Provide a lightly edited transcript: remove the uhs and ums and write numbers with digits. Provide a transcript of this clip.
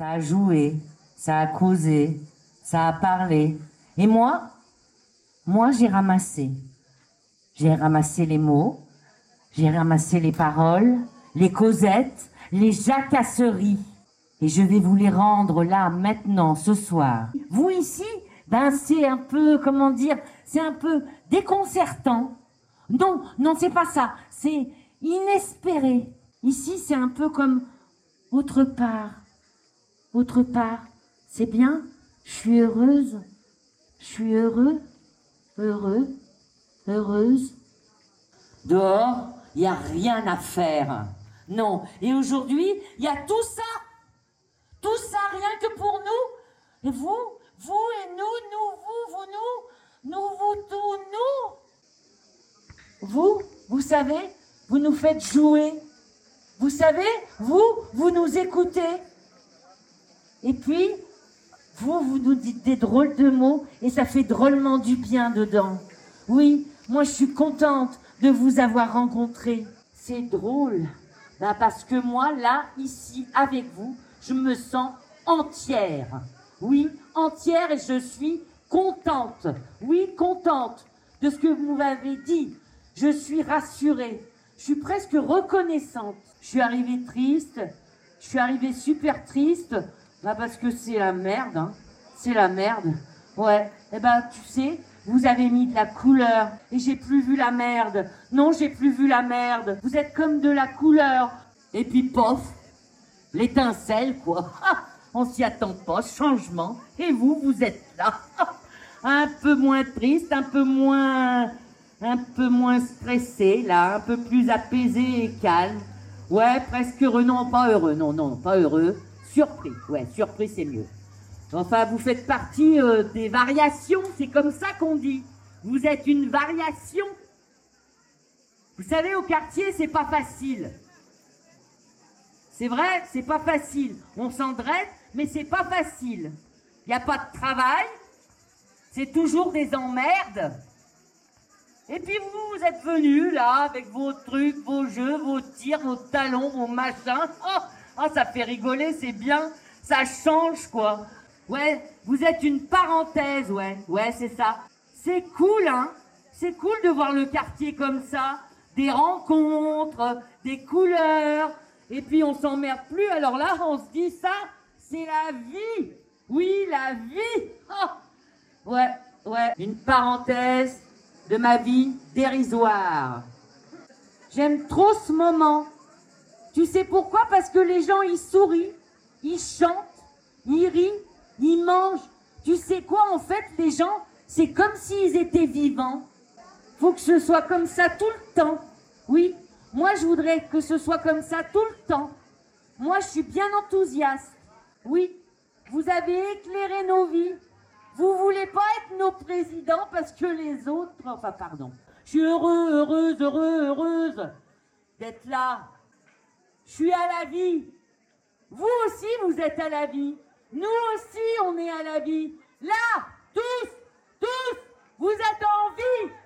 Ça a joué, ça a causé, ça a parlé. Et moi, j'ai ramassé. J'ai ramassé les mots, j'ai ramassé les paroles, les causettes, les jacasseries. Et je vais vous les rendre là, maintenant, ce soir. Vous ici, ben c'est un peu, comment dire, c'est un peu déconcertant. Non, non, c'est pas ça. C'est inespéré. Ici, c'est un peu comme autre part. Autre part. C'est bien. Je suis heureuse. Je suis heureux. Heureux. Heureuse. Dehors, il n'y a rien à faire. Non. Et aujourd'hui, il y a tout ça. Tout ça, rien que pour nous. Et vous et nous, vous, tout, nous. Vous savez, vous nous faites jouer. Vous savez, vous nous écoutez. Et puis, vous nous dites des drôles de mots et ça fait drôlement du bien dedans. Oui, moi je suis contente de vous avoir rencontré. C'est drôle, ben parce que moi, là, ici, avec vous, je me sens entière. Oui, entière et je suis contente. Oui, contente de ce que vous m'avez dit. Je suis rassurée. Je suis presque reconnaissante. Je suis arrivée triste. Je suis arrivée super triste. Bah parce que c'est la merde, hein. C'est la merde. Ouais. Eh ben, tu sais, vous avez mis de la couleur. Et j'ai plus vu la merde. Non, j'ai plus vu la merde. Vous êtes comme de la couleur. Et puis, pof, l'étincelle, quoi. On s'y attend pas, changement. Et vous êtes là. Un peu moins triste, un peu moins stressé, là, un peu plus apaisé et calme. Ouais, presque heureux, non, pas heureux, non, pas heureux. Surpris, ouais, surpris c'est mieux. Enfin, vous faites partie des variations, c'est comme ça qu'on dit. Vous êtes une variation. Vous savez, au quartier, c'est pas facile. C'est vrai, c'est pas facile. On s'endraide, mais c'est pas facile. Il n'y a pas de travail, c'est toujours des emmerdes. Et puis vous êtes venus là, avec vos trucs, vos jeux, vos tirs, vos talons, vos machins. Oh, ça fait rigoler, c'est bien. Ça change, quoi. Ouais, vous êtes une parenthèse, ouais, c'est ça. C'est cool, hein. C'est cool de voir le quartier comme ça. Des rencontres, des couleurs. Et puis on s'emmerde plus, alors là, on se dit ça, c'est la vie. Oui, la vie. Oh. Ouais, une parenthèse de ma vie dérisoire. J'aime trop ce moment. Tu sais pourquoi? Parce que les gens, ils sourient, ils chantent, ils rient, ils mangent. Tu sais quoi, en fait, les gens, c'est comme s'ils étaient vivants. Faut que ce soit comme ça tout le temps. Oui, moi, je voudrais que ce soit comme ça tout le temps. Moi, je suis bien enthousiaste. Oui, vous avez éclairé nos vies. Vous voulez pas être nos présidents parce que les autres... Enfin, pardon. Je suis heureuse d'être là. Je suis à la vie. Vous aussi, vous êtes à la vie. Nous aussi, on est à la vie. Là, tous, vous êtes en vie.